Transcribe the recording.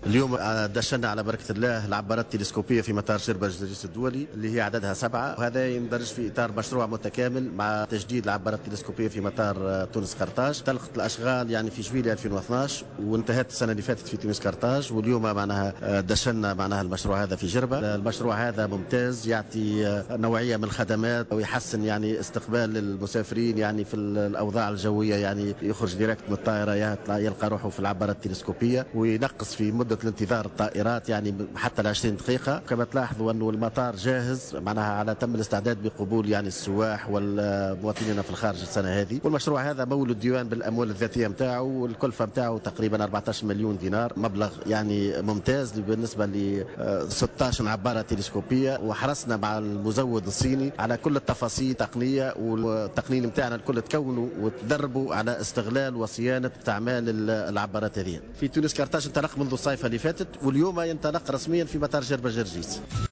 اليوم دشنا على بركة الله العبارات التلسكوبية في مطار جربة جرجيس الدولي اللي هي عددها 7، وهذا يندرج في إطار مشروع متكامل مع تجديد العبارات التلسكوبية في مطار تونس قرطاج. تلقت الأشغال يعني في جويلية 2012 وانتهت السنة اللي فاتت في تونس قرطاج، واليوم معناها دشنا معناها المشروع هذا في جربة. المشروع هذا ممتاز، يعطي نوعية من الخدمات ويحسن يعني استقبال المسافرين يعني في الأوضاع الجوية، يعني يخرج ديركت من الطائرة يلقى روحه في العبارات التلسكوبية، وينقص في مدة الانتظار الطائرات يعني حتى ل 20 دقيقة. كما تلاحظوا أنه المطار جاهز معناها على تم الاستعداد بقبول يعني السواح والمواطنين في الخارج السنة هذه. والمشروع هذا مولد ديوان بالأموال الذاتية نتاعو، والكلفة نتاعو تقريبا 14 مليون دينار، مبلغ يعني ممتاز بالنسبة ل 16 عبارة تلسكوبية. وحرصنا مع المزود الصيني على كل التفاصيل التقنية، والتقنيين نتاعنا الكل تكونوا وتدربوا على استغلال وصيانة أعمال العبارات هذه. في تونس قرطاج انطلق منذ الصيف اللي فاتت، واليوم ينطلق رسميا في مطار جربة جرجيس.